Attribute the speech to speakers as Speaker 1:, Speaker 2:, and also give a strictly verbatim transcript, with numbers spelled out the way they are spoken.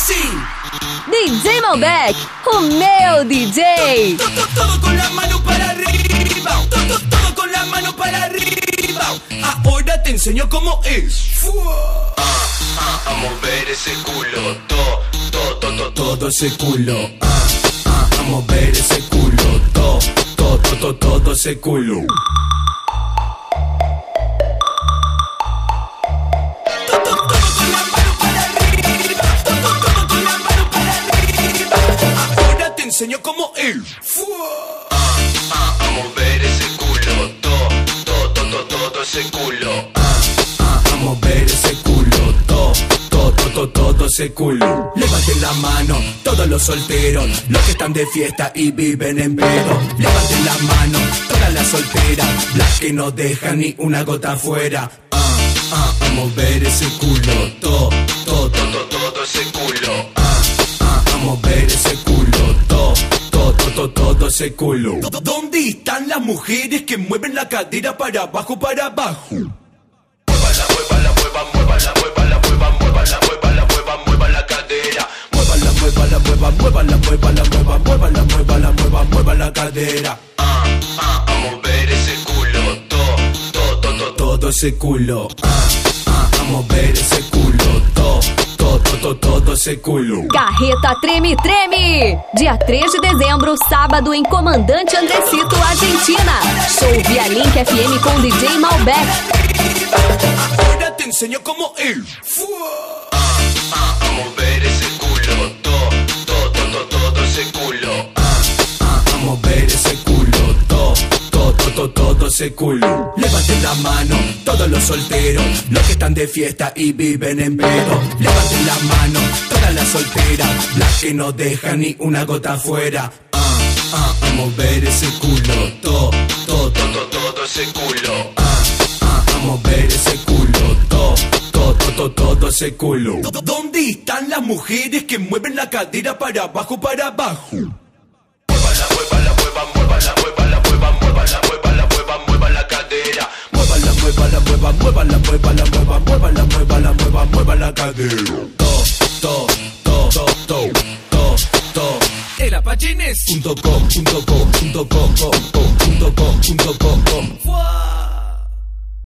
Speaker 1: assim.
Speaker 2: D J Malbec, o meu D J.
Speaker 1: Todo, todo con la mano para arriba. Todo, todo con la mano para arriba. Ahora te enseño cómo es.
Speaker 3: Ah, ah, a mover ese culo. Todo, todo, todo,
Speaker 1: todo ese culo. Ah, ah, a mover ese culo. Todo, todo, todo, todo ese culo. Enseño cómo es.
Speaker 3: Ah, ah, a mover ese culo. Todo, todo, todo, todo ese culo.
Speaker 1: Ah, ah, a mover ese culo. Todo, todo, todo, todo ese culo. Levanten la mano, todos los solteros, los que están de fiesta y viven en pedo. Levanten la mano, todas las solteras, las que no dejan ni una gota afuera. Ah, ah, a mover ese culo. Todo, todo, todo, todo ese culo. Ah, ah, a mover ese culo. Todo, todo, todo, todo ese culo. ¿Dónde están las mujeres que mueven la cadera para abajo, para abajo?
Speaker 3: Muévala, muévala, mueva, muévala, muévala, mueva, muévala, muévala, mueva, mueva la cadera.
Speaker 1: Muévala, muévala, mueva, muévala, muévala, mueva, muévala, muévala, mueva, mueva la cadera.
Speaker 3: Ah, ah, a mover ese culo. Todo, todo, todo,
Speaker 1: todo ese culo. Ah, ah, a mover ese culo. Todo, todo, todo, todo esse culo.
Speaker 2: Carreta Treme Treme! Dia três de dezembro, sábado, em Comandante Andresito, Argentina. Show via Link F M com D J Malbec.
Speaker 1: Agora te enseño como es.
Speaker 3: Ah, ah, a mover ese culo. Todo, todo, todo, todo ese culo.
Speaker 1: Ah, ah, a mover ese culo. Todo, todo, todo, todo ese culo. Levanten la mano, todos los solteros, los que están de fiesta y viven en pedo. Levanten la mano, todas las solteras, las que no dejan ni una gota afuera. Ah, ah, a mover ese culo. Todo, todo, todo, todo ese culo. Ah, ah, a mover ese culo. Todo, todo, todo, todo ese culo. ¿Dónde están las mujeres que mueven la cadera para abajo, para abajo?
Speaker 3: Muévala, muévala, mueva, muévala, muévala, mueva, muévala, muévala, mueva, mueva la cadera.
Speaker 1: Muévala, muévala, mueva, muévala, muévala, mueva, muévala, muévala, mueva, mueva la cadera. To, to, to, to, to, to, to. El apachines punto com, punto com, punto com, com, com, punto com, punto com, com.